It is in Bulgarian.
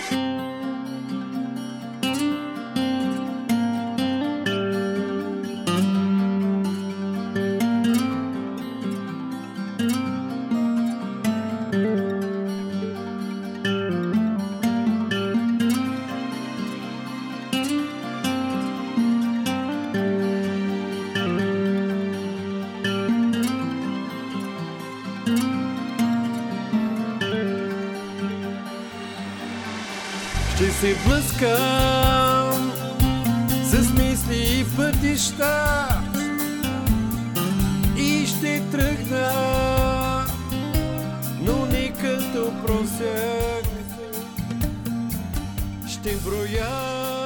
Ще се блъскам с мисли и пътища и ще тръгна, но не като просяк. Ще броя